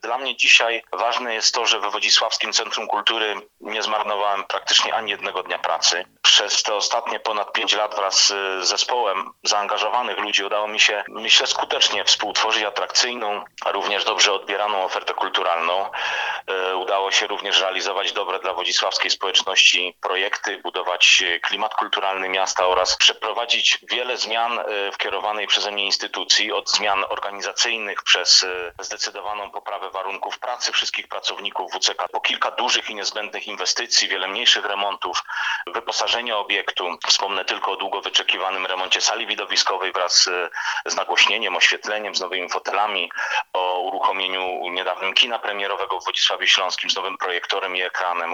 Dla mnie dzisiaj ważne jest to, że we Wodzisławskim Centrum Kultury nie zmarnowałem praktycznie ani jednego dnia pracy. Przez te ostatnie ponad 5 lat wraz z zespołem zaangażowanych ludzi udało mi się, myślę, skutecznie współtworzyć atrakcyjną, również dobrze odbieraną ofertę kulturalną. Udało się również realizować dobre dla wodzisławskiej społeczności projekty, budować klimat kulturalny miasta oraz przeprowadzić wiele zmian w kierowanej przeze mnie instytucji, od zmian organizacyjnych przez zdecydowaną poprawę warunków pracy wszystkich pracowników WCK, po kilka dużych i niezbędnych inwestycji, wiele mniejszych remontów, wyposażenie obiektu. Wspomnę tylko o długo wyczekiwanym remoncie sali widowiskowej wraz z nagłośnieniem, oświetleniem, z nowymi fotelami, o uruchomieniu niedawnym kina premierowego w Wodzisławiu Śląskim z nowym projektorem i ekranem,